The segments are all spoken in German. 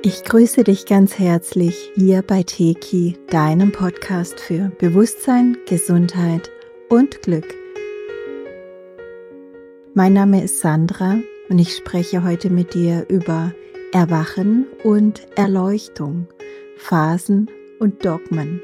Ich grüße dich ganz herzlich hier bei Teki, deinem Podcast für Bewusstsein, Gesundheit und Glück. Mein Name ist Sandra und ich spreche heute mit dir über Erwachen und Erleuchtung, Phasen und Dogmen.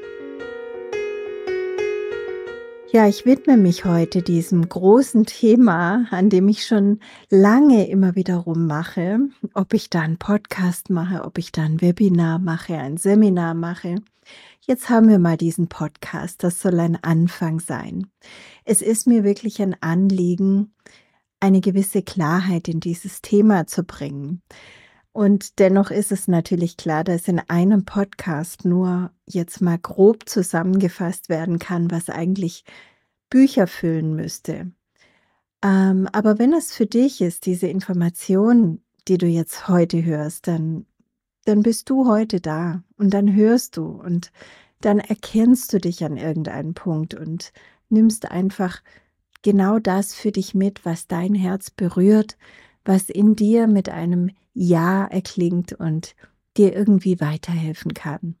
Ja, ich widme mich heute diesem großen Thema, an dem ich schon lange immer wieder rummache, ob ich da einen Podcast mache, ob ich da ein Webinar mache, ein Seminar mache. Jetzt haben wir mal diesen Podcast, das soll ein Anfang sein. Es ist mir wirklich ein Anliegen, eine gewisse Klarheit in dieses Thema zu bringen. Und dennoch ist es natürlich klar, dass in einem Podcast nur jetzt mal grob zusammengefasst werden kann, was eigentlich Bücher füllen müsste. Aber wenn es für dich ist, diese Information, die du jetzt heute hörst, dann bist du heute da und dann hörst du und dann erkennst du dich an irgendeinem Punkt und nimmst einfach genau das für dich mit, was dein Herz berührt, was in dir mit einem Ja erklingt und dir irgendwie weiterhelfen kann.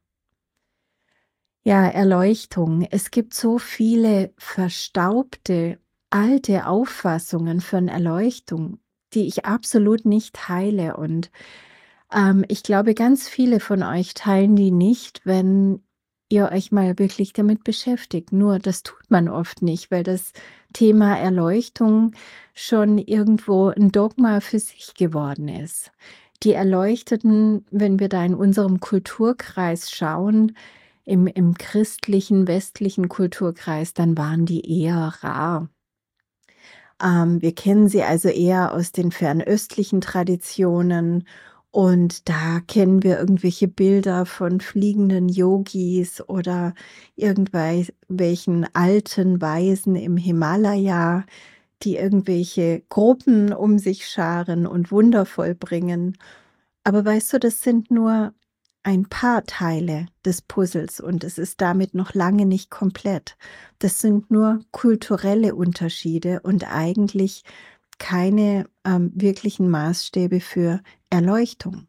Ja, Erleuchtung. Es gibt so viele verstaubte, alte Auffassungen von Erleuchtung, die ich absolut nicht teile. Und ich glaube, ganz viele von euch teilen die nicht, wenn ihr euch mal wirklich damit beschäftigt. Nur das tut man oft nicht, weil das Thema Erleuchtung schon irgendwo ein Dogma für sich geworden ist. Die Erleuchteten, wenn wir da in unserem Kulturkreis schauen, im christlichen, westlichen Kulturkreis, dann waren die eher rar. Wir kennen sie also eher aus den fernöstlichen Traditionen und da kennen wir irgendwelche Bilder von fliegenden Yogis oder irgendwelchen alten Weisen im Himalaya, die irgendwelche Gruppen um sich scharen und Wunder vollbringen. Aber weißt du, das sind nur ein paar Teile des Puzzles und es ist damit noch lange nicht komplett. Das sind nur kulturelle Unterschiede und eigentlich keine wirklichen Maßstäbe für Erleuchtung.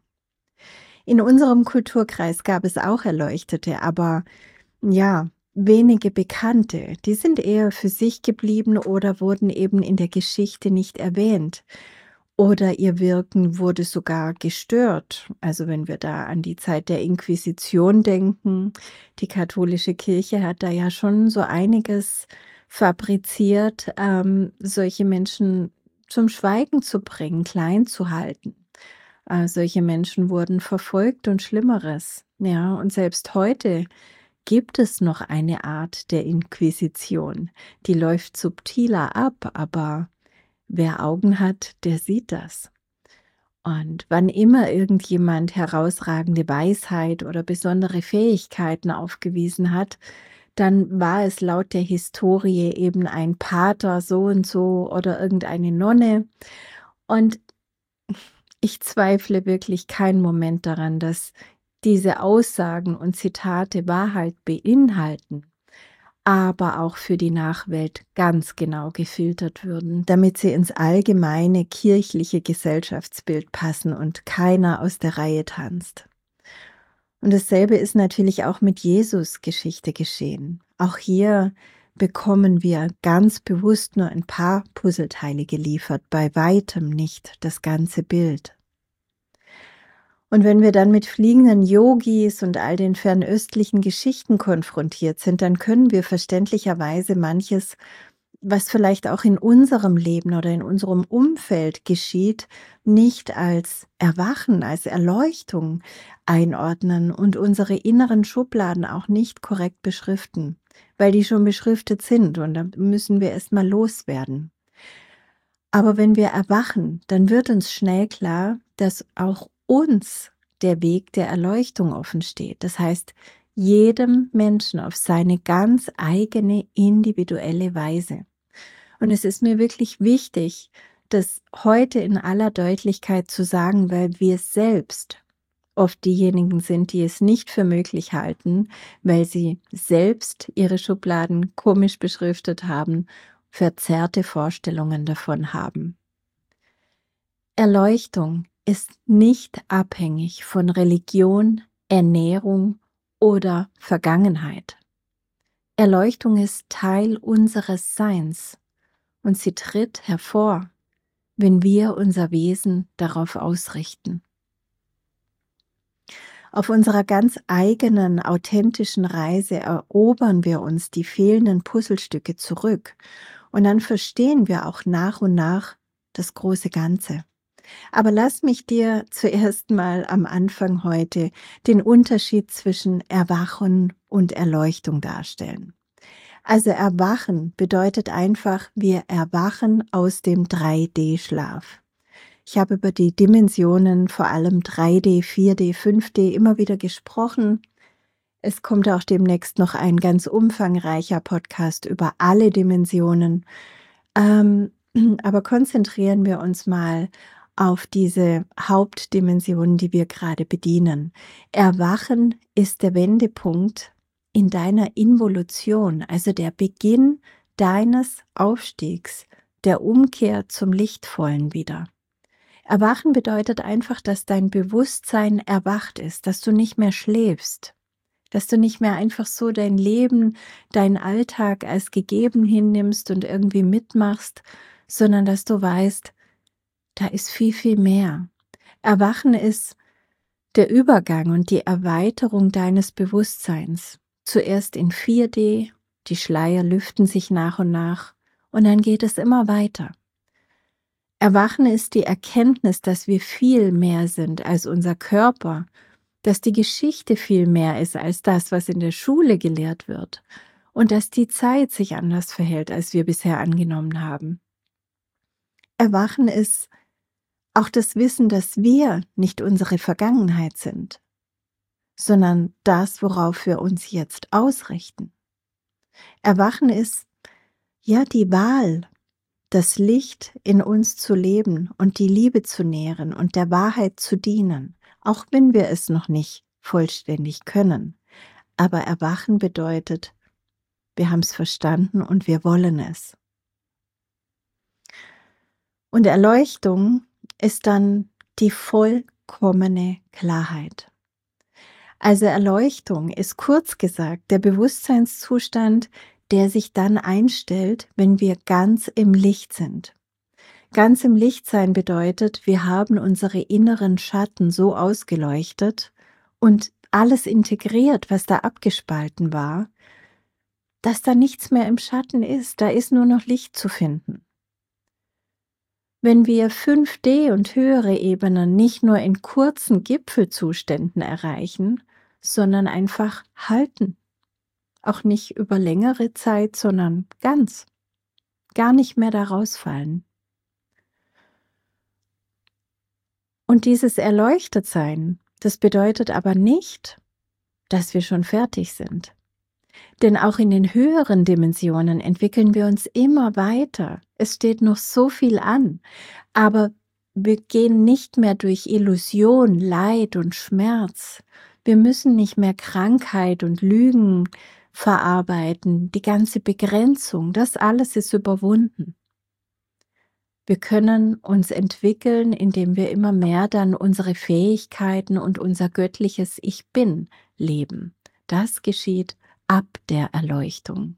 In unserem Kulturkreis gab es auch Erleuchtete, aber ja, wenige Bekannte. Die sind eher für sich geblieben oder wurden eben in der Geschichte nicht erwähnt. Oder ihr Wirken wurde sogar gestört. Also wenn wir da an die Zeit der Inquisition denken, die katholische Kirche hat da ja schon so einiges fabriziert, solche Menschen zum Schweigen zu bringen, klein zu halten. Solche Menschen wurden verfolgt und Schlimmeres. Ja, und selbst heute gibt es noch eine Art der Inquisition. Die läuft subtiler ab, aber wer Augen hat, der sieht das. Und wann immer irgendjemand herausragende Weisheit oder besondere Fähigkeiten aufgewiesen hat, dann war es laut der Historie eben ein Pater so und so oder irgendeine Nonne. Und ich zweifle wirklich keinen Moment daran, dass diese Aussagen und Zitate Wahrheit beinhalten, aber auch für die Nachwelt ganz genau gefiltert würden, damit sie ins allgemeine kirchliche Gesellschaftsbild passen und keiner aus der Reihe tanzt. Und dasselbe ist natürlich auch mit Jesus Geschichte geschehen. Auch hier bekommen wir ganz bewusst nur ein paar Puzzleteile geliefert, bei weitem nicht das ganze Bild. Und wenn wir dann mit fliegenden Yogis und all den fernöstlichen Geschichten konfrontiert sind, dann können wir verständlicherweise manches, was vielleicht auch in unserem Leben oder in unserem Umfeld geschieht, nicht als Erwachen, als Erleuchtung einordnen und unsere inneren Schubladen auch nicht korrekt beschriften, weil die schon beschriftet sind und da müssen wir erstmal loswerden. Aber wenn wir erwachen, dann wird uns schnell klar, dass auch uns der Weg der Erleuchtung offen steht. Das heißt, jedem Menschen auf seine ganz eigene individuelle Weise. Und es ist mir wirklich wichtig, das heute in aller Deutlichkeit zu sagen, weil wir selbst oft diejenigen sind, die es nicht für möglich halten, weil sie selbst ihre Schubladen komisch beschriftet haben, verzerrte Vorstellungen davon haben. Erleuchtung ist nicht abhängig von Religion, Ernährung oder Vergangenheit. Erleuchtung ist Teil unseres Seins und sie tritt hervor, wenn wir unser Wesen darauf ausrichten. Auf unserer ganz eigenen, authentischen Reise erobern wir uns die fehlenden Puzzlestücke zurück und dann verstehen wir auch nach und nach das große Ganze. Aber lass mich dir zuerst mal am Anfang heute den Unterschied zwischen Erwachen und Erleuchtung darstellen. Also Erwachen bedeutet einfach, wir erwachen aus dem 3D-Schlaf. Ich habe über die Dimensionen, vor allem 3D, 4D, 5D, immer wieder gesprochen. Es kommt auch demnächst noch ein ganz umfangreicher Podcast über alle Dimensionen. Aber konzentrieren wir uns mal auf diese Hauptdimensionen, die wir gerade bedienen. Erwachen ist der Wendepunkt in deiner Involution, also der Beginn deines Aufstiegs, der Umkehr zum Lichtvollen wieder. Erwachen bedeutet einfach, dass dein Bewusstsein erwacht ist, dass du nicht mehr schläfst, dass du nicht mehr einfach so dein Leben, deinen Alltag als gegeben hinnimmst und irgendwie mitmachst, sondern dass du weißt, da ist viel, viel mehr. Erwachen ist der Übergang und die Erweiterung deines Bewusstseins. Zuerst in 4D, die Schleier lüften sich nach und dann geht es immer weiter. Erwachen ist die Erkenntnis, dass wir viel mehr sind als unser Körper, dass die Geschichte viel mehr ist als das, was in der Schule gelehrt wird und dass die Zeit sich anders verhält, als wir bisher angenommen haben. Erwachen ist auch das Wissen, dass wir nicht unsere Vergangenheit sind, sondern das, worauf wir uns jetzt ausrichten. Erwachen ist ja die Wahl, das Licht in uns zu leben und die Liebe zu nähren und der Wahrheit zu dienen, auch wenn wir es noch nicht vollständig können. Aber Erwachen bedeutet, wir haben es verstanden und wir wollen es. Und Erleuchtung ist dann die vollkommene Klarheit. Also Erleuchtung ist kurz gesagt der Bewusstseinszustand, der sich dann einstellt, wenn wir ganz im Licht sind. Ganz im Licht sein bedeutet, wir haben unsere inneren Schatten so ausgeleuchtet und alles integriert, was da abgespalten war, dass da nichts mehr im Schatten ist, da ist nur noch Licht zu finden. Wenn wir 5D und höhere Ebenen nicht nur in kurzen Gipfelzuständen erreichen, sondern einfach halten, auch nicht über längere Zeit, sondern ganz, gar nicht mehr da rausfallen. Und dieses Erleuchtetsein, das bedeutet aber nicht, dass wir schon fertig sind. Denn auch in den höheren Dimensionen entwickeln wir uns immer weiter. Es steht noch so viel an, aber wir gehen nicht mehr durch Illusion, Leid und Schmerz. Wir müssen nicht mehr Krankheit und Lügen verarbeiten, die ganze Begrenzung, das alles ist überwunden. Wir können uns entwickeln, indem wir immer mehr dann unsere Fähigkeiten und unser göttliches Ich Bin leben. Das geschieht ab der Erleuchtung.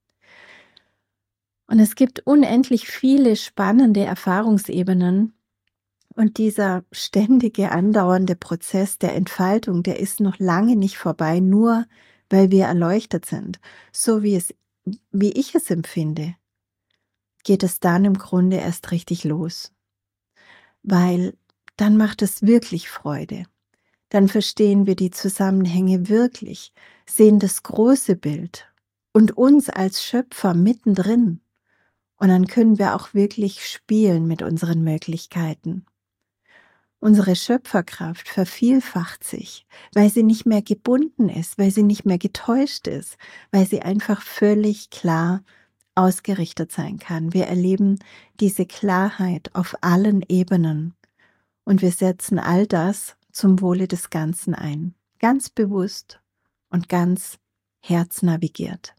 Und es gibt unendlich viele spannende Erfahrungsebenen und dieser ständige andauernde Prozess der Entfaltung, der ist noch lange nicht vorbei, nur weil wir erleuchtet sind. So wie ich es empfinde, geht es dann im Grunde erst richtig los. Weil dann macht es wirklich Freude. Dann verstehen wir die Zusammenhänge wirklich, sehen das große Bild und uns als Schöpfer mittendrin. Und dann können wir auch wirklich spielen mit unseren Möglichkeiten. Unsere Schöpferkraft vervielfacht sich, weil sie nicht mehr gebunden ist, weil sie nicht mehr getäuscht ist, weil sie einfach völlig klar ausgerichtet sein kann. Wir erleben diese Klarheit auf allen Ebenen und wir setzen all das zum Wohle des Ganzen ein, ganz bewusst und ganz herznavigiert.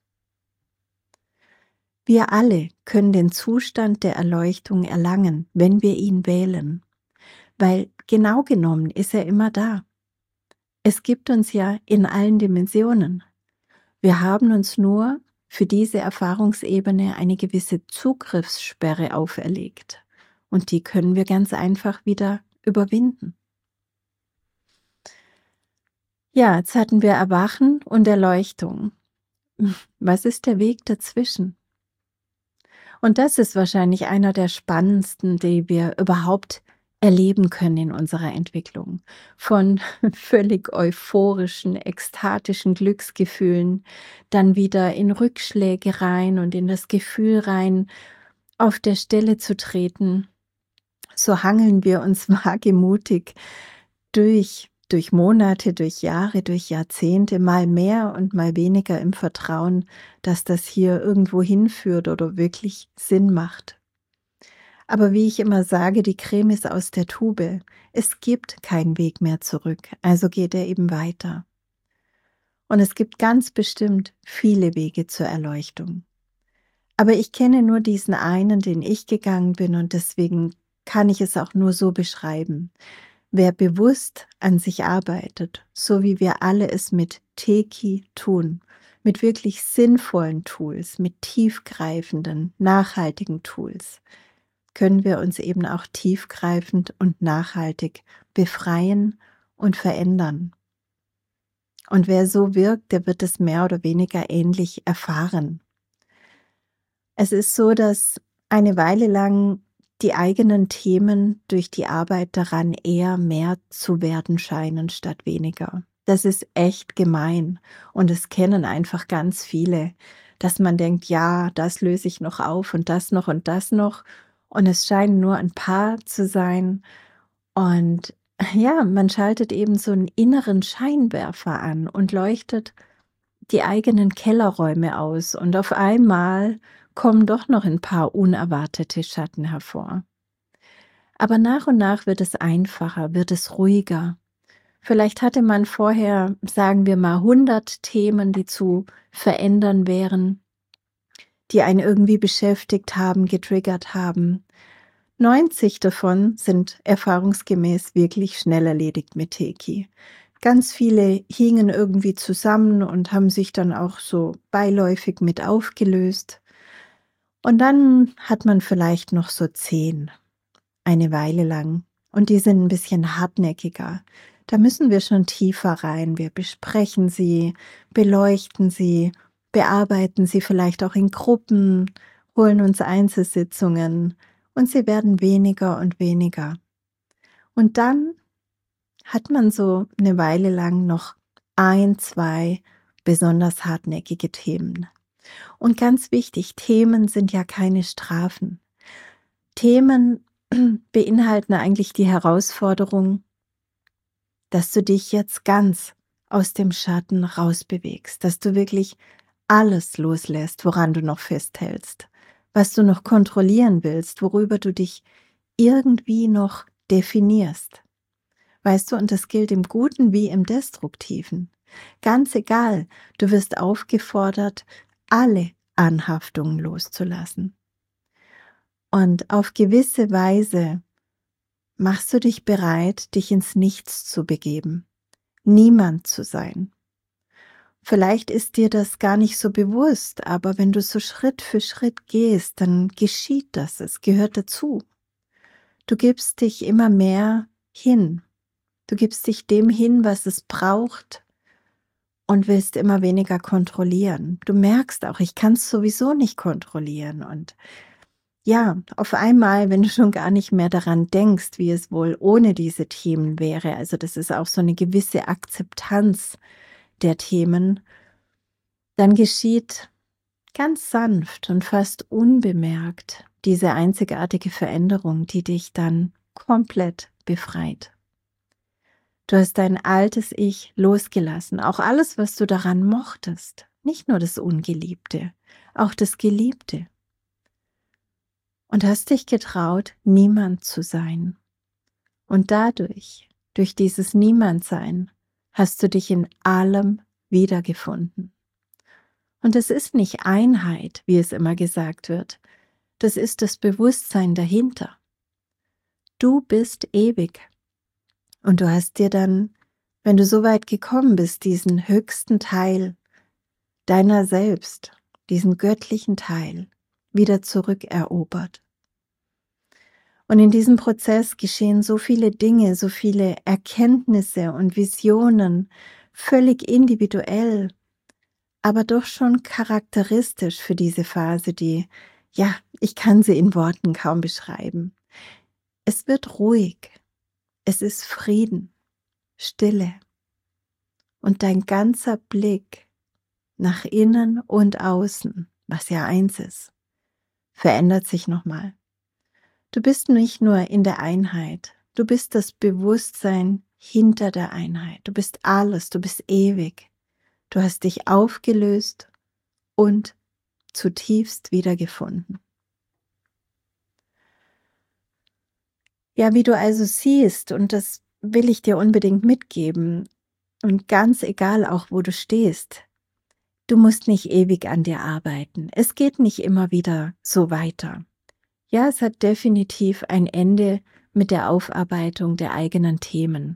Wir alle können den Zustand der Erleuchtung erlangen, wenn wir ihn wählen, weil genau genommen ist er immer da. Es gibt uns ja in allen Dimensionen. Wir haben uns nur für diese Erfahrungsebene eine gewisse Zugriffssperre auferlegt. Und die können wir ganz einfach wieder überwinden. Ja, jetzt hatten wir Erwachen und Erleuchtung. Was ist der Weg dazwischen? Und das ist wahrscheinlich einer der spannendsten, die wir überhaupt erleben können in unserer Entwicklung. Von völlig euphorischen, ekstatischen Glücksgefühlen, dann wieder in Rückschläge rein und in das Gefühl rein, auf der Stelle zu treten. So hangeln wir uns wagemutig durch Monate, durch Jahre, durch Jahrzehnte, mal mehr und mal weniger im Vertrauen, dass das hier irgendwo hinführt oder wirklich Sinn macht. Aber wie ich immer sage, die Creme ist aus der Tube. Es gibt keinen Weg mehr zurück, also geht er eben weiter. Und es gibt ganz bestimmt viele Wege zur Erleuchtung. Aber ich kenne nur diesen einen, den ich gegangen bin, und deswegen kann ich es auch nur so beschreiben. Wer bewusst an sich arbeitet, so wie wir alle es mit Teki tun, mit wirklich sinnvollen Tools, mit tiefgreifenden, nachhaltigen Tools, können wir uns eben auch tiefgreifend und nachhaltig befreien und verändern. Und wer so wirkt, der wird es mehr oder weniger ähnlich erfahren. Es ist so, dass eine Weile lang die eigenen Themen durch die Arbeit daran eher mehr zu werden scheinen statt weniger. Das ist echt gemein und es kennen einfach ganz viele, dass man denkt, ja, das löse ich noch auf und das noch und es scheinen nur ein paar zu sein und ja, man schaltet eben so einen inneren Scheinwerfer an und leuchtet die eigenen Kellerräume aus und auf einmal kommen doch noch ein paar unerwartete Schatten hervor. Aber nach und nach wird es einfacher, wird es ruhiger. Vielleicht hatte man vorher, sagen wir mal, 100 Themen, die zu verändern wären, die einen irgendwie beschäftigt haben, getriggert haben. 90 davon sind erfahrungsgemäß wirklich schnell erledigt mit Teki. Ganz viele hingen irgendwie zusammen und haben sich dann auch so beiläufig mit aufgelöst. Und dann hat man vielleicht noch so 10, eine Weile lang. Und die sind ein bisschen hartnäckiger. Da müssen wir schon tiefer rein. Wir besprechen sie, beleuchten sie, bearbeiten sie vielleicht auch in Gruppen, holen uns Einzelsitzungen und sie werden weniger und weniger. Und dann hat man so eine Weile lang noch 1, 2 besonders hartnäckige Themen. Und ganz wichtig, Themen sind ja keine Strafen. Themen beinhalten eigentlich die Herausforderung, dass du dich jetzt ganz aus dem Schatten rausbewegst, dass du wirklich alles loslässt, woran du noch festhältst, was du noch kontrollieren willst, worüber du dich irgendwie noch definierst. Weißt du, und das gilt im Guten wie im Destruktiven. Ganz egal, du wirst aufgefordert, alle Anhaftungen loszulassen. Und auf gewisse Weise machst du dich bereit, dich ins Nichts zu begeben, niemand zu sein. Vielleicht ist dir das gar nicht so bewusst, aber wenn du so Schritt für Schritt gehst, dann geschieht das, es gehört dazu. Du gibst dich immer mehr hin. Du gibst dich dem hin, was es braucht und willst immer weniger kontrollieren. Du merkst auch, ich kann es sowieso nicht kontrollieren und ja, auf einmal, wenn du schon gar nicht mehr daran denkst, wie es wohl ohne diese Themen wäre, also das ist auch so eine gewisse Akzeptanz der Themen, dann geschieht ganz sanft und fast unbemerkt diese einzigartige Veränderung, die dich dann komplett befreit. Du hast dein altes Ich losgelassen, auch alles, was du daran mochtest, nicht nur das Ungeliebte, auch das Geliebte. Und hast dich getraut, niemand zu sein. Und dadurch, durch dieses Niemandsein, hast du dich in allem wiedergefunden. Und es ist nicht Einheit, wie es immer gesagt wird. Das ist das Bewusstsein dahinter. Du bist ewig. Und du hast dir dann, wenn du so weit gekommen bist, diesen höchsten Teil deiner selbst, diesen göttlichen Teil, wieder zurückerobert. Und in diesem Prozess geschehen so viele Dinge, so viele Erkenntnisse und Visionen, völlig individuell, aber doch schon charakteristisch für diese Phase, die, ja, ich kann sie in Worten kaum beschreiben. Es wird ruhig, es ist Frieden, Stille und dein ganzer Blick nach innen und außen, was ja eins ist, verändert sich nochmal. Du bist nicht nur in der Einheit, du bist das Bewusstsein hinter der Einheit, du bist alles, du bist ewig, du hast dich aufgelöst und zutiefst wiedergefunden. Ja, wie du also siehst, und das will ich dir unbedingt mitgeben, und ganz egal auch, wo du stehst, du musst nicht ewig an dir arbeiten. Es geht nicht immer wieder so weiter. Ja, es hat definitiv ein Ende mit der Aufarbeitung der eigenen Themen.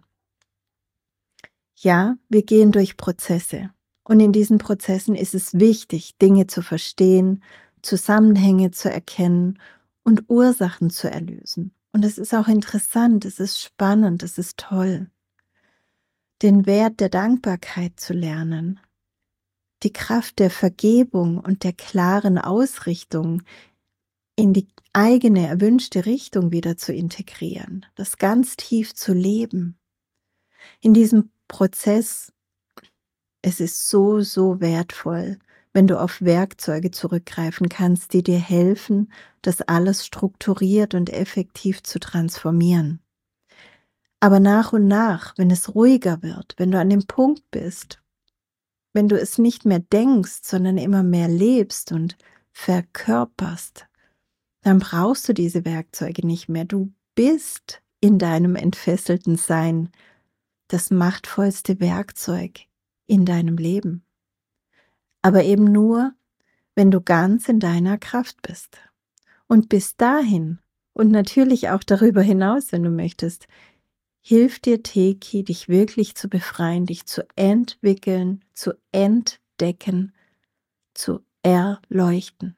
Ja, wir gehen durch Prozesse. Und in diesen Prozessen ist es wichtig, Dinge zu verstehen, Zusammenhänge zu erkennen und Ursachen zu erlösen. Und es ist auch interessant, es ist spannend, es ist toll, den Wert der Dankbarkeit zu lernen, die Kraft der Vergebung und der klaren Ausrichtung in die eigene erwünschte Richtung wieder zu integrieren, das ganz tief zu leben. In diesem Prozess, es ist so, so wertvoll, wenn du auf Werkzeuge zurückgreifen kannst, die dir helfen, das alles strukturiert und effektiv zu transformieren. Aber nach und nach, wenn es ruhiger wird, wenn du an dem Punkt bist, wenn du es nicht mehr denkst, sondern immer mehr lebst und verkörperst, dann brauchst du diese Werkzeuge nicht mehr. Du bist in deinem entfesselten Sein das machtvollste Werkzeug in deinem Leben. Aber eben nur, wenn du ganz in deiner Kraft bist. Und bis dahin und natürlich auch darüber hinaus, wenn du möchtest, hilft dir Teki, dich wirklich zu befreien, dich zu entwickeln, zu entdecken, zu erleuchten.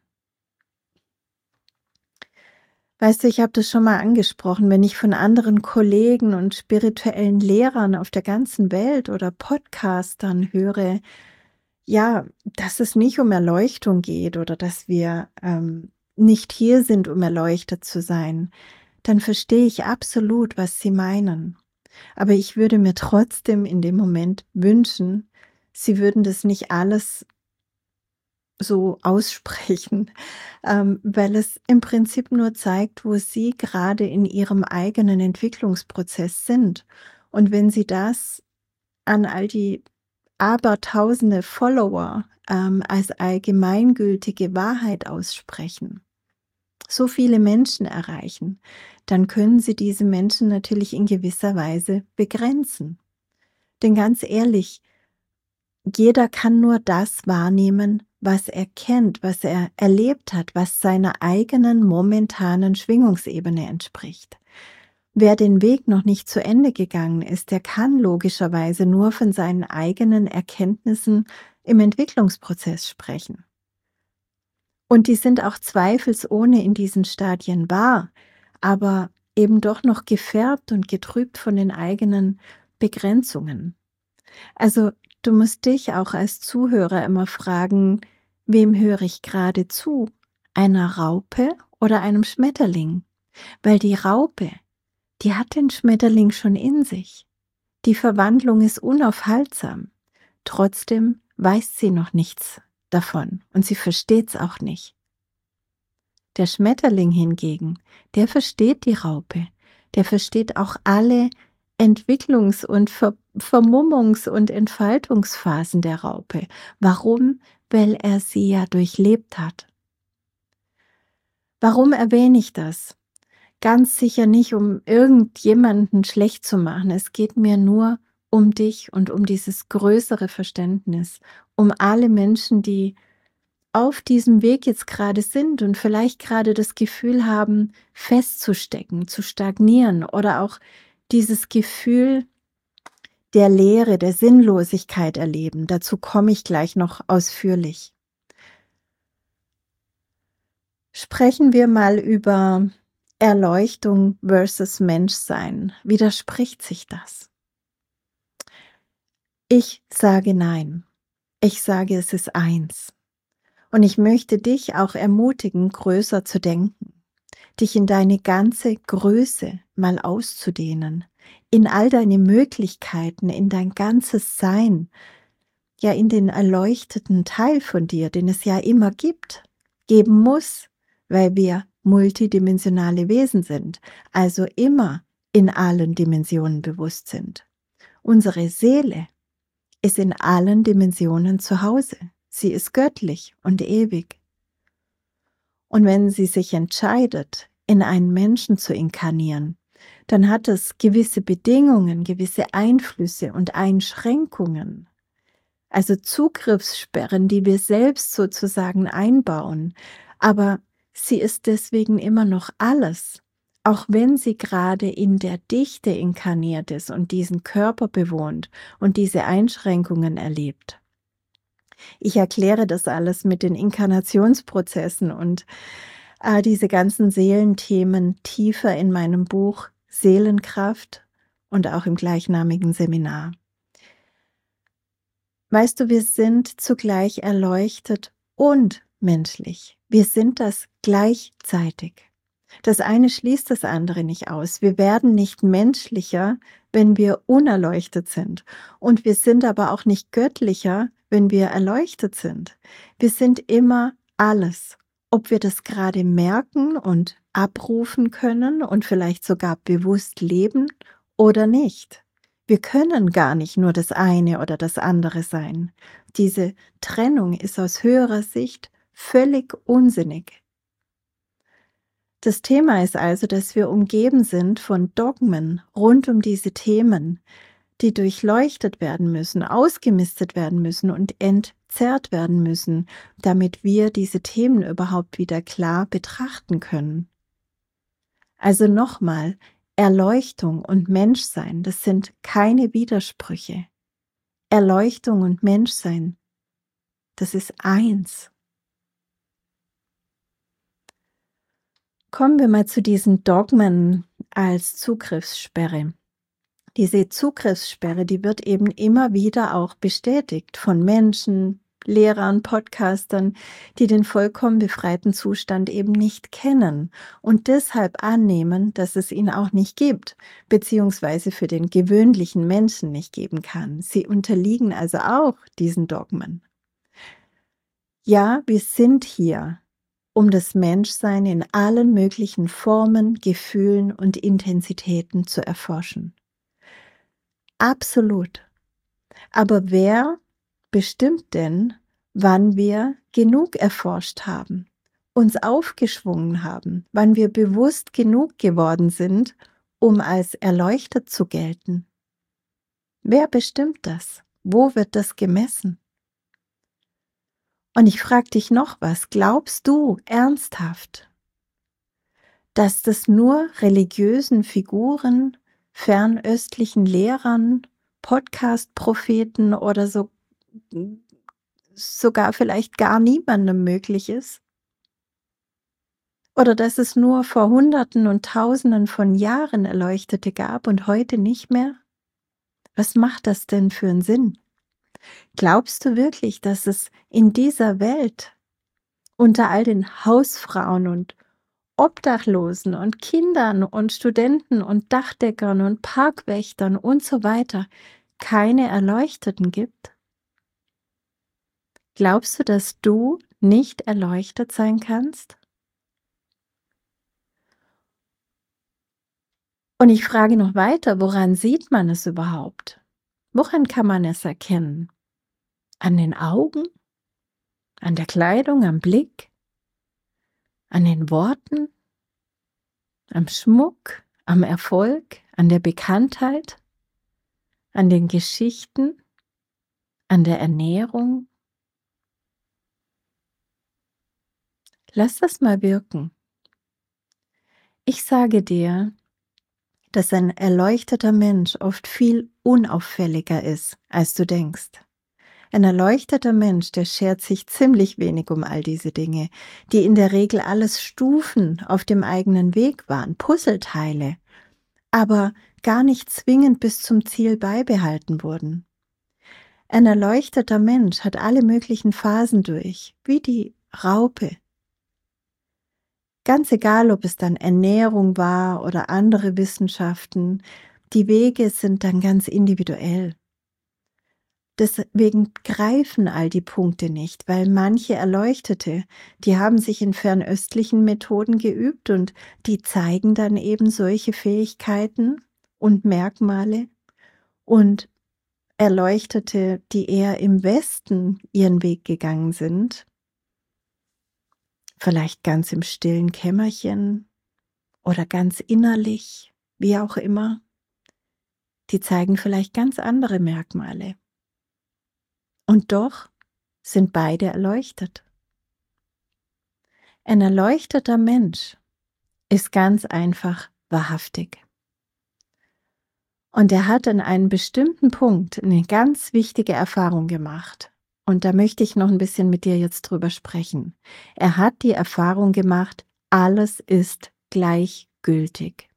Weißt du, ich habe das schon mal angesprochen, wenn ich von anderen Kollegen und spirituellen Lehrern auf der ganzen Welt oder Podcastern höre, ja, dass es nicht um Erleuchtung geht oder dass wir nicht hier sind, um erleuchtet zu sein, dann verstehe ich absolut, was sie meinen. Aber ich würde mir trotzdem in dem Moment wünschen, sie würden das nicht alles so aussprechen, weil es im Prinzip nur zeigt, wo sie gerade in ihrem eigenen Entwicklungsprozess sind. Und wenn sie das an all die abertausende Follower als allgemeingültige Wahrheit aussprechen, so viele Menschen erreichen, dann können sie diese Menschen natürlich in gewisser Weise begrenzen. Denn ganz ehrlich, jeder kann nur das wahrnehmen, was er kennt, was er erlebt hat, was seiner eigenen momentanen Schwingungsebene entspricht. Wer den Weg noch nicht zu Ende gegangen ist, der kann logischerweise nur von seinen eigenen Erkenntnissen im Entwicklungsprozess sprechen. Und die sind auch zweifelsohne in diesen Stadien wahr, aber eben doch noch gefärbt und getrübt von den eigenen Begrenzungen. Also du musst dich auch als Zuhörer immer fragen, wem höre ich gerade zu? Einer Raupe oder einem Schmetterling? Weil die Raupe, die hat den Schmetterling schon in sich. Die Verwandlung ist unaufhaltsam. Trotzdem weiß sie noch nichts davon und sie versteht's auch nicht. Der Schmetterling hingegen, der versteht die Raupe. Der versteht auch alle Entwicklungs- und Vermummungs- und Entfaltungsphasen der Raupe. Warum? Weil er sie ja durchlebt hat. Warum erwähne ich das? Ganz sicher nicht, um irgendjemanden schlecht zu machen. Es geht mir nur um dich und um dieses größere Verständnis, um alle Menschen, die auf diesem Weg jetzt gerade sind und vielleicht gerade das Gefühl haben, festzustecken, zu stagnieren oder auch dieses Gefühl der Leere, der Sinnlosigkeit erleben. Dazu komme ich gleich noch ausführlich. Sprechen wir mal über Erleuchtung versus Menschsein. Widerspricht sich das? Ich sage nein. Ich sage, es ist eins. Und ich möchte dich auch ermutigen, größer zu denken, dich in deine ganze Größe mal auszudehnen, in all deine Möglichkeiten, in dein ganzes Sein, ja in den erleuchteten Teil von dir, den es ja immer geben muss, weil wir multidimensionale Wesen sind, also immer in allen Dimensionen bewusst sind. Unsere Seele ist in allen Dimensionen zu Hause. Sie ist göttlich und ewig. Und wenn sie sich entscheidet, in einen Menschen zu inkarnieren, dann hat es gewisse Bedingungen, gewisse Einflüsse und Einschränkungen. Also Zugriffssperren, die wir selbst sozusagen einbauen. Aber sie ist deswegen immer noch alles, auch wenn sie gerade in der Dichte inkarniert ist und diesen Körper bewohnt und diese Einschränkungen erlebt. Ich erkläre das alles mit den Inkarnationsprozessen und diese ganzen Seelenthemen tiefer in meinem Buch Seelenkraft und auch im gleichnamigen Seminar. Weißt du, wir sind zugleich erleuchtet und menschlich. Wir sind das gleichzeitig. Das eine schließt das andere nicht aus. Wir werden nicht menschlicher, wenn wir unerleuchtet sind. Und wir sind aber auch nicht göttlicher, wenn wir erleuchtet sind. Wir sind immer alles. Ob wir das gerade merken und abrufen können und vielleicht sogar bewusst leben oder nicht. Wir können gar nicht nur das eine oder das andere sein. Diese Trennung ist aus höherer Sicht völlig unsinnig. Das Thema ist also, dass wir umgeben sind von Dogmen rund um diese Themen, die durchleuchtet werden müssen, ausgemistet werden müssen und entzerrt werden müssen, damit wir diese Themen überhaupt wieder klar betrachten können. Also nochmal, Erleuchtung und Menschsein, das sind keine Widersprüche. Erleuchtung und Menschsein, das ist eins. Kommen wir mal zu diesen Dogmen als Zugriffssperre. Diese Zugriffssperre, die wird eben immer wieder auch bestätigt von Menschen, Lehrern, Podcastern, die den vollkommen befreiten Zustand eben nicht kennen und deshalb annehmen, dass es ihn auch nicht gibt, beziehungsweise für den gewöhnlichen Menschen nicht geben kann. Sie unterliegen also auch diesen Dogmen. Ja, wir sind hier, um das Menschsein in allen möglichen Formen, Gefühlen und Intensitäten zu erforschen. Absolut. Aber wer bestimmt denn, wann wir genug erforscht haben, uns aufgeschwungen haben, wann wir bewusst genug geworden sind, um als erleuchtet zu gelten? Wer bestimmt das? Wo wird das gemessen? Und ich frage dich noch was, glaubst du ernsthaft, dass das nur religiösen Figuren, fernöstlichen Lehrern, Podcast-Propheten oder sogar vielleicht gar niemandem möglich ist? Oder dass es nur vor Hunderten und Tausenden von Jahren Erleuchtete gab und heute nicht mehr? Was macht das denn für einen Sinn? Glaubst du wirklich, dass es in dieser Welt unter all den Hausfrauen und Obdachlosen und Kindern und Studenten und Dachdeckern und Parkwächtern und so weiter keine Erleuchteten gibt? Glaubst du, dass du nicht erleuchtet sein kannst? Und ich frage noch weiter, woran sieht man es überhaupt? Woran kann man es erkennen? An den Augen? An der Kleidung? Am Blick? An den Worten? Am Schmuck? Am Erfolg? An der Bekanntheit? An den Geschichten? An der Ernährung? Lass das mal wirken. Ich sage dir, dass ein erleuchteter Mensch oft viel unauffälliger ist, als du denkst. Ein erleuchteter Mensch, der schert sich ziemlich wenig um all diese Dinge, die in der Regel alles Stufen auf dem eigenen Weg waren, Puzzleteile, aber gar nicht zwingend bis zum Ziel beibehalten wurden. Ein erleuchteter Mensch hat alle möglichen Phasen durch, wie die Raupe. Ganz egal, ob es dann Ernährung war oder andere Wissenschaften, die Wege sind dann ganz individuell. Deswegen greifen all die Punkte nicht, weil manche Erleuchtete, die haben sich in fernöstlichen Methoden geübt und die zeigen dann eben solche Fähigkeiten und Merkmale, und Erleuchtete, die eher im Westen ihren Weg gegangen sind, vielleicht ganz im stillen Kämmerchen oder ganz innerlich, wie auch immer, die zeigen vielleicht ganz andere Merkmale. Und doch sind beide erleuchtet. Ein erleuchteter Mensch ist ganz einfach wahrhaftig. Und er hat an einem bestimmten Punkt eine ganz wichtige Erfahrung gemacht. Und da möchte ich noch ein bisschen mit dir jetzt drüber sprechen. Er hat die Erfahrung gemacht, alles ist gleichgültig.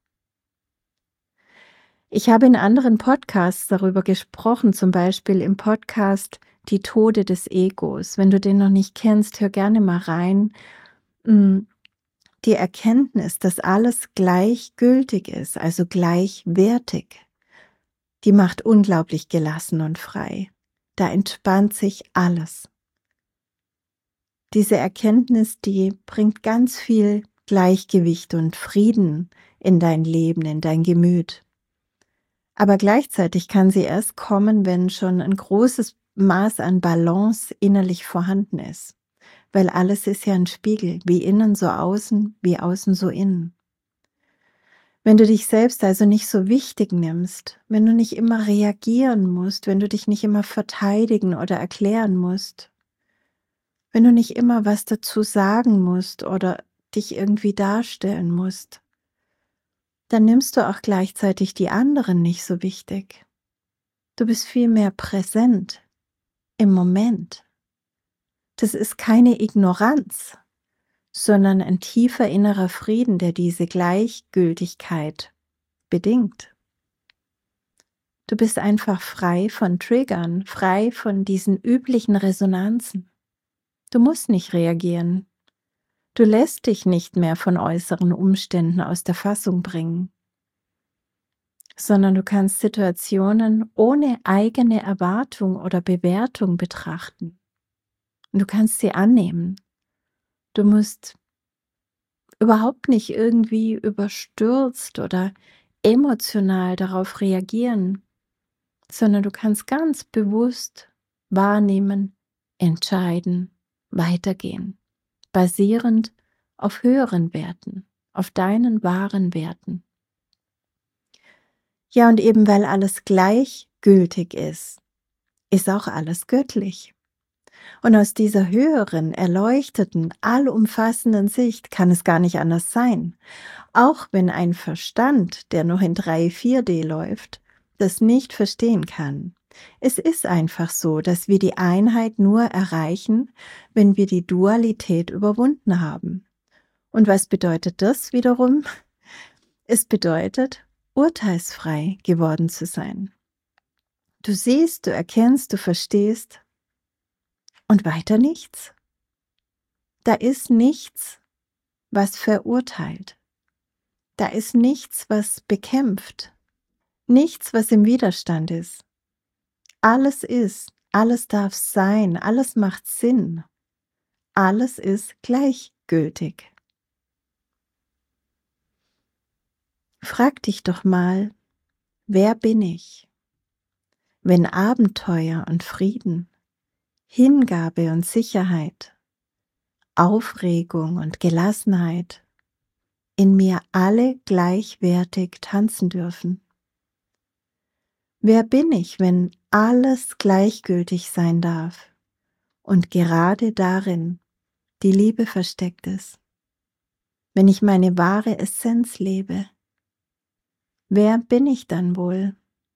Ich habe in anderen Podcasts darüber gesprochen, zum Beispiel im Podcast Die Tode des Egos. Wenn du den noch nicht kennst, hör gerne mal rein. Die Erkenntnis, dass alles gleichgültig ist, also gleichwertig, die macht unglaublich gelassen und frei. Da entspannt sich alles. Diese Erkenntnis, die bringt ganz viel Gleichgewicht und Frieden in dein Leben, in dein Gemüt. Aber gleichzeitig kann sie erst kommen, wenn schon ein großes Maß an Balance innerlich vorhanden ist. Weil alles ist ja ein Spiegel, wie innen so außen, wie außen so innen. Wenn du dich selbst also nicht so wichtig nimmst, wenn du nicht immer reagieren musst, wenn du dich nicht immer verteidigen oder erklären musst, wenn du nicht immer was dazu sagen musst oder dich irgendwie darstellen musst, dann nimmst du auch gleichzeitig die anderen nicht so wichtig. Du bist viel mehr präsent im Moment. Das ist keine Ignoranz, sondern ein tiefer innerer Frieden, der diese Gleichgültigkeit bedingt. Du bist einfach frei von Triggern, frei von diesen üblichen Resonanzen. Du musst nicht reagieren. Du lässt dich nicht mehr von äußeren Umständen aus der Fassung bringen, sondern du kannst Situationen ohne eigene Erwartung oder Bewertung betrachten. Und du kannst sie annehmen. Du musst überhaupt nicht irgendwie überstürzt oder emotional darauf reagieren, sondern du kannst ganz bewusst wahrnehmen, entscheiden, weitergehen, basierend auf höheren Werten, auf deinen wahren Werten. Ja, und eben weil alles gleichgültig ist auch alles göttlich. Und aus dieser höheren, erleuchteten, allumfassenden Sicht kann es gar nicht anders sein. Auch wenn ein Verstand, der noch in 3-4D läuft, das nicht verstehen kann. Es ist einfach so, dass wir die Einheit nur erreichen, wenn wir die Dualität überwunden haben. Und was bedeutet das wiederum? Es bedeutet, urteilsfrei geworden zu sein. Du siehst, du erkennst, du verstehst und weiter nichts. Da ist nichts, was verurteilt. Da ist nichts, was bekämpft. Nichts, was im Widerstand ist. Alles ist, alles darf sein, alles macht Sinn. Alles ist gleichgültig. Frag dich doch mal, wer bin ich, wenn Abenteuer und Frieden, Hingabe und Sicherheit, Aufregung und Gelassenheit in mir alle gleichwertig tanzen dürfen? Wer bin ich, wenn alles gleichgültig sein darf und gerade darin die Liebe versteckt ist? Wenn ich meine wahre Essenz lebe? wer bin ich dann wohl?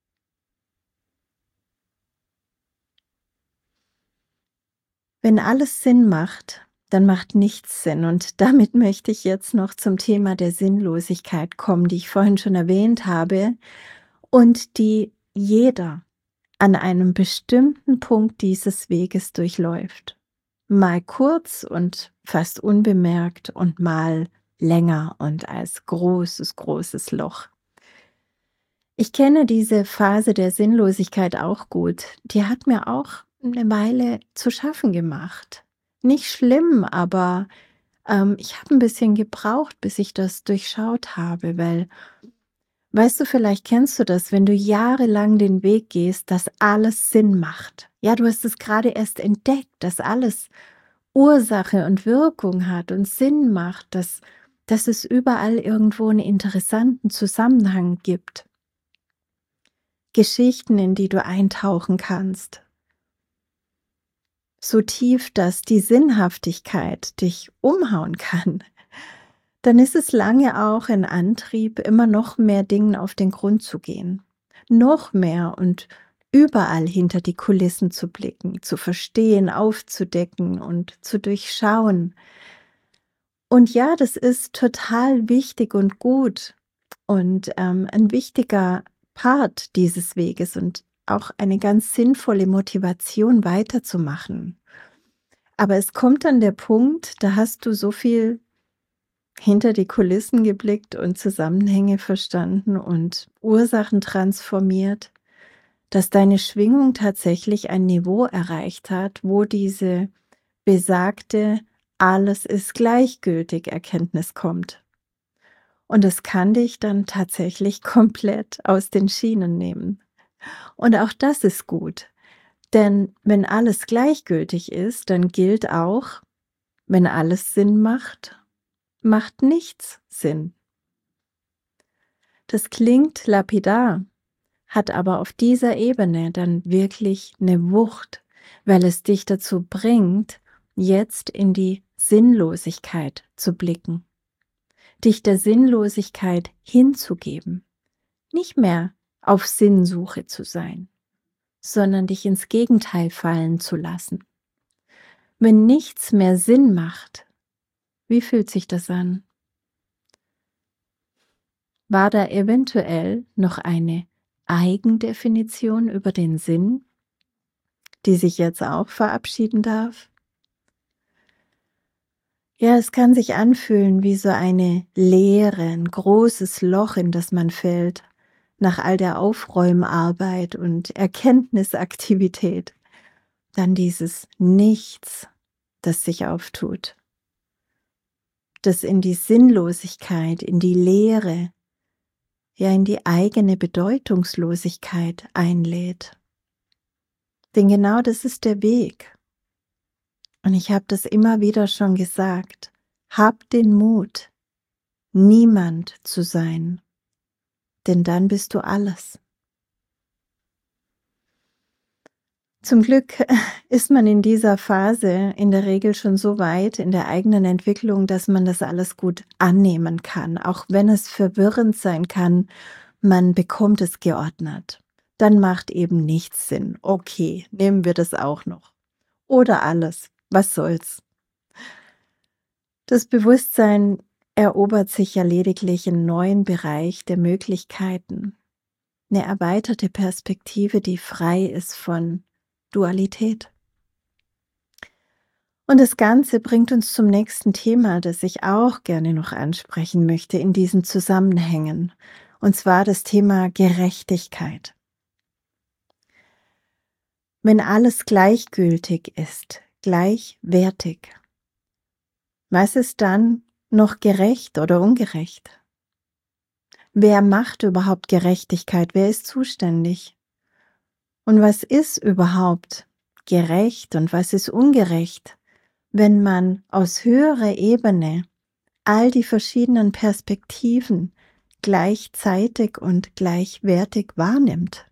Wenn alles Sinn macht, dann macht nichts Sinn. Und damit möchte ich jetzt noch zum Thema der Sinnlosigkeit kommen, die ich vorhin schon erwähnt habe und die jeder an einem bestimmten Punkt dieses Weges durchläuft. Mal kurz und fast unbemerkt und mal länger und als großes, großes Loch. Ich kenne diese Phase der Sinnlosigkeit auch gut. Die hat mir auch eine Weile zu schaffen gemacht. Nicht schlimm, aber, ich habe ein bisschen gebraucht, bis ich das durchschaut habe, weil weißt du, vielleicht kennst du das, wenn du jahrelang den Weg gehst, dass alles Sinn macht. Ja, du hast es gerade erst entdeckt, dass alles Ursache und Wirkung hat und Sinn macht, dass es überall irgendwo einen interessanten Zusammenhang gibt. Geschichten, in die du eintauchen kannst. So tief, dass die Sinnhaftigkeit dich umhauen kann. Dann ist es lange auch ein Antrieb, immer noch mehr Dingen auf den Grund zu gehen. Noch mehr und überall hinter die Kulissen zu blicken, zu verstehen, aufzudecken und zu durchschauen. Und ja, das ist total wichtig und gut und ein wichtiger Part dieses Weges und auch eine ganz sinnvolle Motivation weiterzumachen. Aber es kommt dann der Punkt, da hast du so viel hinter die Kulissen geblickt und Zusammenhänge verstanden und Ursachen transformiert, dass deine Schwingung tatsächlich ein Niveau erreicht hat, wo diese besagte „Alles ist gleichgültig“ Erkenntnis kommt. Und es kann dich dann tatsächlich komplett aus den Schienen nehmen. Und auch das ist gut, denn wenn alles gleichgültig ist, dann gilt auch, wenn alles Sinn macht, macht nichts Sinn. Das klingt lapidar, hat aber auf dieser Ebene dann wirklich eine Wucht, weil es dich dazu bringt, jetzt in die Sinnlosigkeit zu blicken, dich der Sinnlosigkeit hinzugeben, nicht mehr auf Sinnsuche zu sein, sondern dich ins Gegenteil fallen zu lassen. Wenn nichts mehr Sinn macht, wie fühlt sich das an? War da eventuell noch eine Eigendefinition über den Sinn, die sich jetzt auch verabschieden darf? Ja, es kann sich anfühlen wie so eine Leere, ein großes Loch, in das man fällt, nach all der Aufräumarbeit und Erkenntnisaktivität. Dann dieses Nichts, das sich auftut, das in die Sinnlosigkeit, in die Leere, ja in die eigene Bedeutungslosigkeit einlädt. Denn genau das ist der Weg. Und ich habe das immer wieder schon gesagt. Hab den Mut, niemand zu sein, denn dann bist du alles. Zum Glück ist man in dieser Phase in der Regel schon so weit in der eigenen Entwicklung, dass man das alles gut annehmen kann, auch wenn es verwirrend sein kann, man bekommt es geordnet. Dann macht eben nichts Sinn. Okay, nehmen wir das auch noch. Oder alles. Was soll's? Das Bewusstsein erobert sich ja lediglich einen neuen Bereich der Möglichkeiten, eine erweiterte Perspektive, die frei ist von Dualität. Und das Ganze bringt uns zum nächsten Thema, das ich auch gerne noch ansprechen möchte in diesen Zusammenhängen, und zwar das Thema Gerechtigkeit. Wenn alles gleichgültig ist, gleichwertig, was ist dann noch gerecht oder ungerecht? Wer macht überhaupt Gerechtigkeit? Wer ist zuständig? Und was ist überhaupt gerecht und was ist ungerecht, wenn man aus höherer Ebene all die verschiedenen Perspektiven gleichzeitig und gleichwertig wahrnimmt?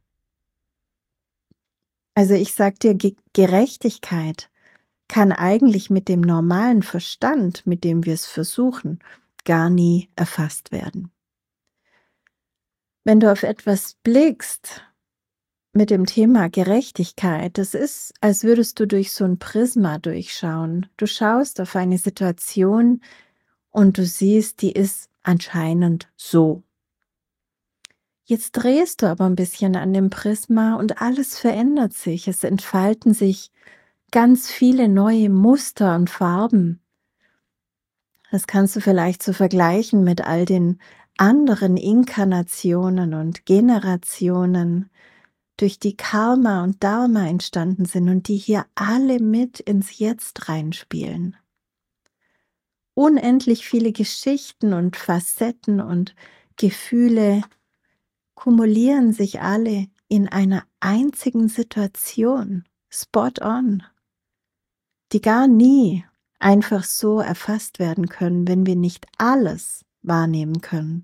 Also ich sag dir, Gerechtigkeit kann eigentlich mit dem normalen Verstand, mit dem wir es versuchen, gar nie erfasst werden. Wenn du auf etwas blickst mit dem Thema Gerechtigkeit, das ist, als würdest du durch so ein Prisma durchschauen. Du schaust auf eine Situation und du siehst, die ist anscheinend so. Jetzt drehst du aber ein bisschen an dem Prisma und alles verändert sich. Es entfalten sich ganz viele neue Muster und Farben. Das kannst du vielleicht so vergleichen mit all den anderen Inkarnationen und Generationen, durch die Karma und Dharma entstanden sind und die hier alle mit ins Jetzt reinspielen. Unendlich viele Geschichten und Facetten und Gefühle kumulieren sich alle in einer einzigen Situation, spot on, die gar nie einfach so erfasst werden können, wenn wir nicht alles wahrnehmen können.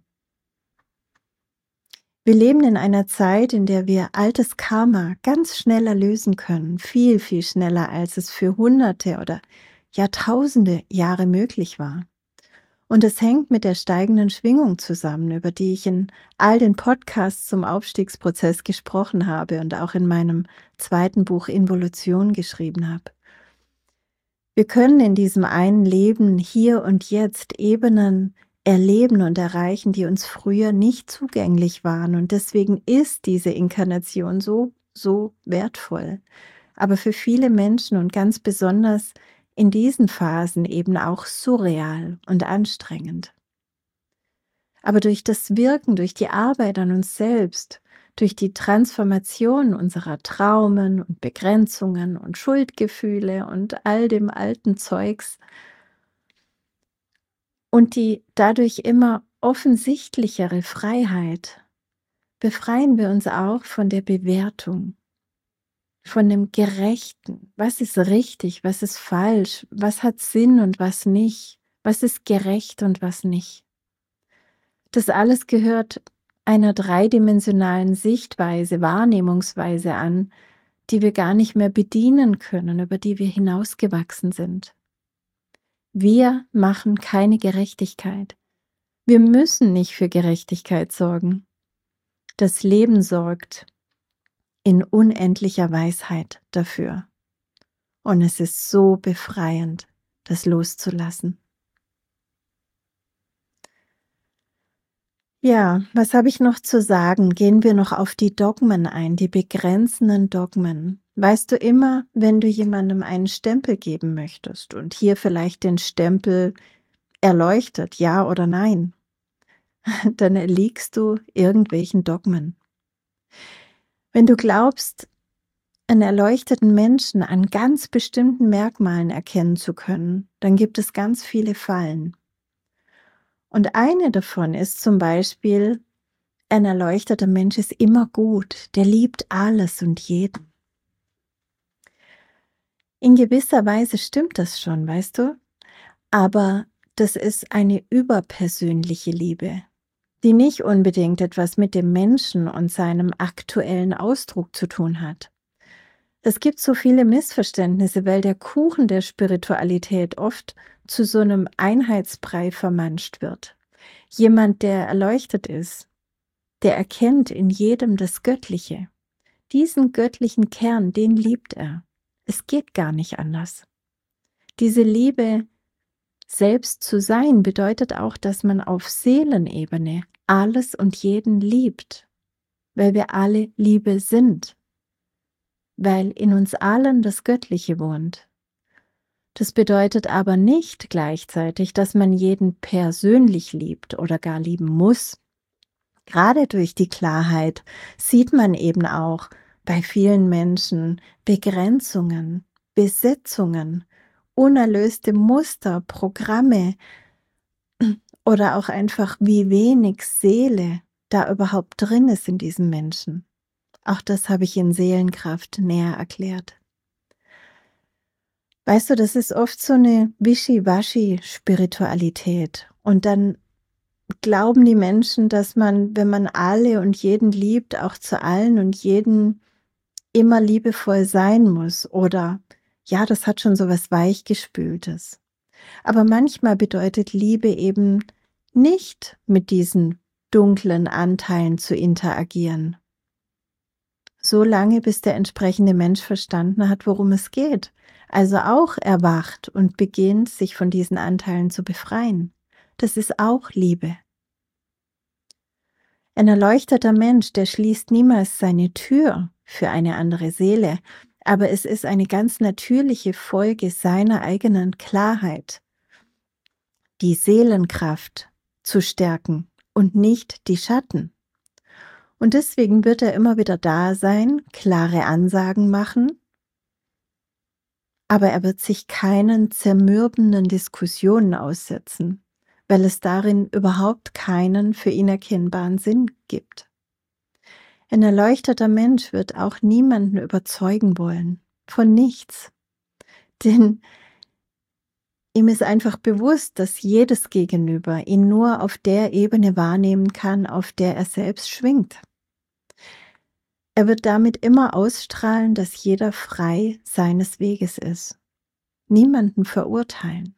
Wir leben in einer Zeit, in der wir altes Karma ganz schnell erlösen können, viel, viel schneller, als es für Hunderte oder Jahrtausende Jahre möglich war. Und es hängt mit der steigenden Schwingung zusammen, über die ich in all den Podcasts zum Aufstiegsprozess gesprochen habe und auch in meinem zweiten Buch Involution geschrieben habe. Wir können in diesem einen Leben hier und jetzt Ebenen erleben und erreichen, die uns früher nicht zugänglich waren. Und deswegen ist diese Inkarnation so, so wertvoll. Aber für viele Menschen und ganz besonders in diesen Phasen eben auch surreal und anstrengend. Aber durch das Wirken, durch die Arbeit an uns selbst, durch die Transformation unserer Traumen und Begrenzungen und Schuldgefühle und all dem alten Zeugs und die dadurch immer offensichtlichere Freiheit, befreien wir uns auch von der Bewertung, von dem Gerechten. Was ist richtig, was ist falsch, was hat Sinn und was nicht, was ist gerecht und was nicht. Das alles gehört einer dreidimensionalen Sichtweise, Wahrnehmungsweise an, die wir gar nicht mehr bedienen können, über die wir hinausgewachsen sind. Wir machen keine Gerechtigkeit. Wir müssen nicht für Gerechtigkeit sorgen. Das Leben sorgt in unendlicher Weisheit dafür. Und es ist so befreiend, das loszulassen. Ja, was habe ich noch zu sagen? Gehen wir noch auf die Dogmen ein, die begrenzenden Dogmen. Weißt du, immer, wenn du jemandem einen Stempel geben möchtest und hier vielleicht den Stempel erleuchtet, ja oder nein, dann erliegst du irgendwelchen Dogmen. Wenn du glaubst, einen erleuchteten Menschen an ganz bestimmten Merkmalen erkennen zu können, dann gibt es ganz viele Fallen. Und eine davon ist zum Beispiel, ein erleuchteter Mensch ist immer gut, der liebt alles und jeden. In gewisser Weise stimmt das schon, weißt du? Aber das ist eine überpersönliche Liebe, die nicht unbedingt etwas mit dem Menschen und seinem aktuellen Ausdruck zu tun hat. Es gibt so viele Missverständnisse, weil der Kuchen der Spiritualität oft zu so einem Einheitsbrei vermanscht wird. Jemand, der erleuchtet ist, der erkennt in jedem das Göttliche. Diesen göttlichen Kern, den liebt er. Es geht gar nicht anders. Diese Liebe, selbst zu sein, bedeutet auch, dass man auf Seelenebene alles und jeden liebt, weil wir alle Liebe sind, weil in uns allen das Göttliche wohnt. Das bedeutet aber nicht gleichzeitig, dass man jeden persönlich liebt oder gar lieben muss. Gerade durch die Klarheit sieht man eben auch bei vielen Menschen Begrenzungen, Besetzungen, unerlöste Muster, Programme oder auch einfach, wie wenig Seele da überhaupt drin ist in diesem Menschen. Auch das habe ich in Seelenkraft näher erklärt. Weißt du, das ist oft so eine Wischiwaschi-Spiritualität. Und dann glauben die Menschen, dass man, wenn man alle und jeden liebt, auch zu allen und jeden immer liebevoll sein muss. Oder ja, das hat schon so was Weichgespültes. Aber manchmal bedeutet Liebe eben nicht mit diesen dunklen Anteilen zu interagieren. So lange, bis der entsprechende Mensch verstanden hat, worum es geht. Also auch erwacht und beginnt, sich von diesen Anteilen zu befreien. Das ist auch Liebe. Ein erleuchteter Mensch, der schließt niemals seine Tür für eine andere Seele, aber es ist eine ganz natürliche Folge seiner eigenen Klarheit, die Seelenkraft zu stärken und nicht die Schatten. Und deswegen wird er immer wieder da sein, klare Ansagen machen, aber er wird sich keinen zermürbenden Diskussionen aussetzen, weil es darin überhaupt keinen für ihn erkennbaren Sinn gibt. Ein erleuchteter Mensch wird auch niemanden überzeugen wollen, von nichts, denn ihm ist einfach bewusst, dass jedes Gegenüber ihn nur auf der Ebene wahrnehmen kann, auf der er selbst schwingt. Er wird damit immer ausstrahlen, dass jeder frei seines Weges ist. Niemanden verurteilen.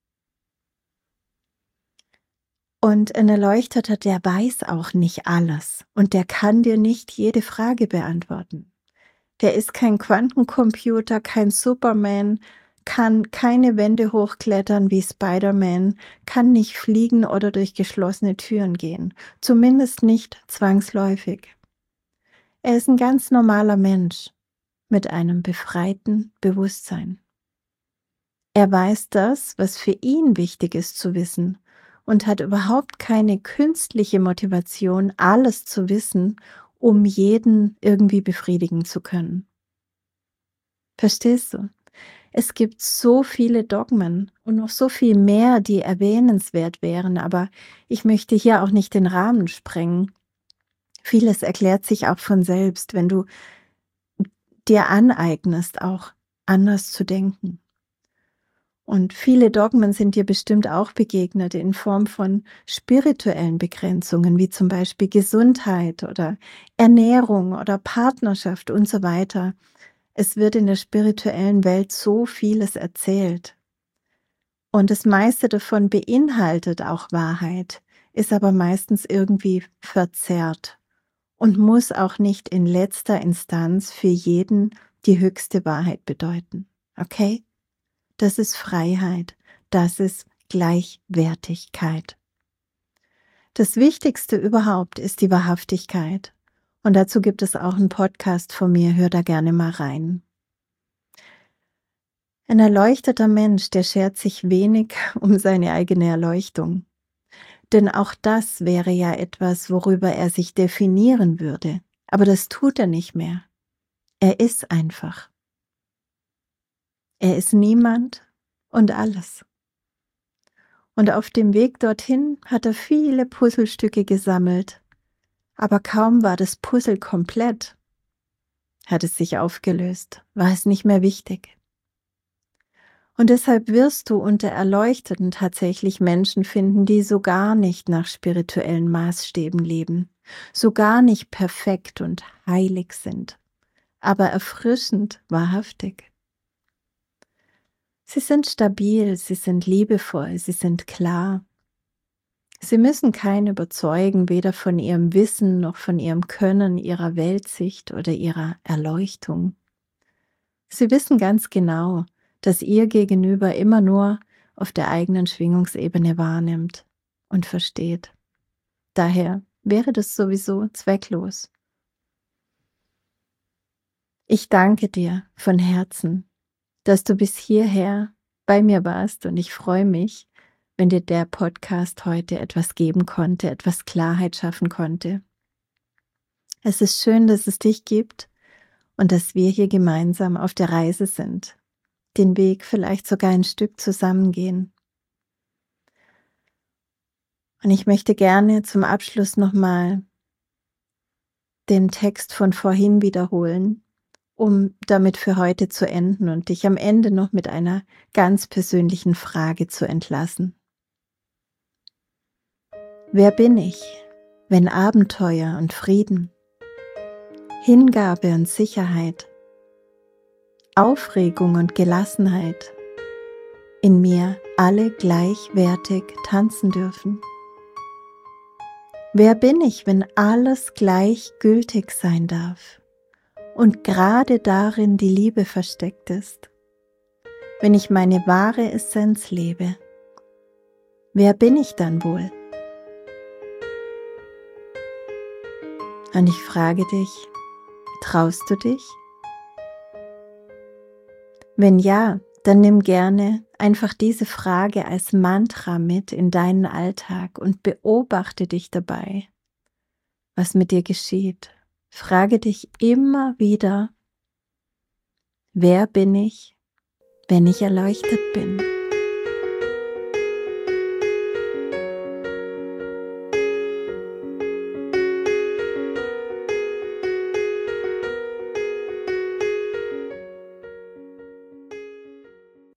Und ein Erleuchteter, der weiß auch nicht alles und der kann dir nicht jede Frage beantworten. Der ist kein Quantencomputer, kein Superman, kann keine Wände hochklettern wie Spider-Man, kann nicht fliegen oder durch geschlossene Türen gehen, zumindest nicht zwangsläufig. Er ist ein ganz normaler Mensch mit einem befreiten Bewusstsein. Er weiß das, was für ihn wichtig ist zu wissen und hat überhaupt keine künstliche Motivation, alles zu wissen, um jeden irgendwie befriedigen zu können. Verstehst du? Es gibt so viele Dogmen und noch so viel mehr, die erwähnenswert wären, aber ich möchte hier auch nicht den Rahmen sprengen. Vieles erklärt sich auch von selbst, wenn du dir aneignest, auch anders zu denken. Und viele Dogmen sind dir bestimmt auch begegnet in Form von spirituellen Begrenzungen, wie zum Beispiel Gesundheit oder Ernährung oder Partnerschaft und so weiter. Es wird in der spirituellen Welt so vieles erzählt. Und das meiste davon beinhaltet auch Wahrheit, ist aber meistens irgendwie verzerrt und muss auch nicht in letzter Instanz für jeden die höchste Wahrheit bedeuten. Okay? Das ist Freiheit, das ist Gleichwertigkeit. Das Wichtigste überhaupt ist die Wahrhaftigkeit. Und dazu gibt es auch einen Podcast von mir, hör da gerne mal rein. Ein erleuchteter Mensch, der schert sich wenig um seine eigene Erleuchtung. Denn auch das wäre ja etwas, worüber er sich definieren würde. Aber das tut er nicht mehr. Er ist einfach. Er ist niemand und alles. Und auf dem Weg dorthin hat er viele Puzzlestücke gesammelt. Aber kaum war das Puzzle komplett, hat es sich aufgelöst, war es nicht mehr wichtig. Und deshalb wirst du unter Erleuchteten tatsächlich Menschen finden, die so gar nicht nach spirituellen Maßstäben leben, so gar nicht perfekt und heilig sind, aber erfrischend wahrhaftig. Sie sind stabil, sie sind liebevoll, sie sind klar. Sie müssen keinen überzeugen, weder von ihrem Wissen noch von ihrem Können, ihrer Weltsicht oder ihrer Erleuchtung. Sie wissen ganz genau, dass ihr Gegenüber immer nur auf der eigenen Schwingungsebene wahrnimmt und versteht. Daher wäre das sowieso zwecklos. Ich danke dir von Herzen, dass du bis hierher bei mir warst und ich freue mich, wenn dir der Podcast heute etwas geben konnte, etwas Klarheit schaffen konnte. Es ist schön, dass es dich gibt und dass wir hier gemeinsam auf der Reise sind, den Weg vielleicht sogar ein Stück zusammengehen. Und ich möchte gerne zum Abschluss nochmal den Text von vorhin wiederholen, um damit für heute zu enden und dich am Ende noch mit einer ganz persönlichen Frage zu entlassen. Wer bin ich, wenn Abenteuer und Frieden, Hingabe und Sicherheit, Aufregung und Gelassenheit in mir alle gleichwertig tanzen dürfen? Wer bin ich, wenn alles gleichgültig sein darf und gerade darin die Liebe versteckt ist? Wenn ich meine wahre Essenz lebe, wer bin ich dann wohl? Und ich frage dich, traust du dich? Wenn ja, dann nimm gerne einfach diese Frage als Mantra mit in deinen Alltag und beobachte dich dabei, was mit dir geschieht. Frage dich immer wieder, wer bin ich, wenn ich erleuchtet bin?